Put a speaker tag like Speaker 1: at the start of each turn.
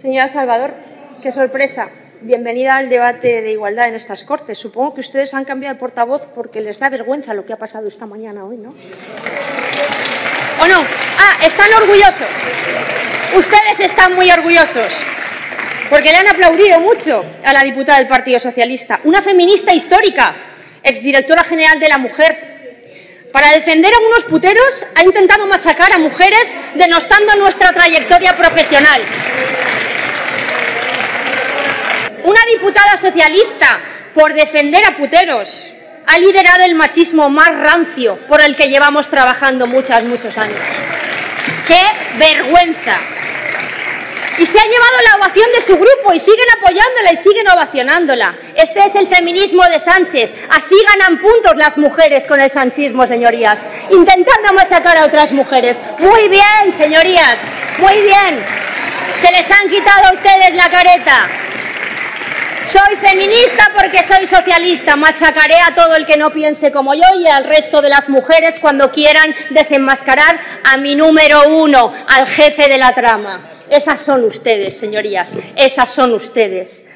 Speaker 1: Señora Salvador, qué sorpresa. Bienvenida al debate de igualdad en estas Cortes. Supongo que ustedes han cambiado de portavoz porque les da vergüenza lo que ha pasado esta mañana hoy, ¿no? ¿O no? Ah, están orgullosos. Ustedes están muy orgullosos porque le han aplaudido mucho a la diputada del Partido Socialista, una feminista histórica, exdirectora general de la Mujer. Para defender a unos puteros ha intentado machacar a mujeres denostando nuestra trayectoria profesional. Una diputada socialista, por defender a puteros, ha liderado el machismo más rancio por el que llevamos trabajando muchos años. ¡Qué vergüenza! Y se ha llevado la ovación de su grupo y siguen apoyándola y siguen ovacionándola. Este es el feminismo de Sánchez. Así ganan puntos las mujeres con el sanchismo, señorías, intentando machacar a otras mujeres. Muy bien, señorías, muy bien. Se les han quitado a ustedes la careta. Soy feminista porque soy socialista. Machacaré a todo el que no piense como yo y al resto de las mujeres cuando quieran desenmascarar a mi número uno, al jefe de la trama. Esas son ustedes, señorías, esas son ustedes.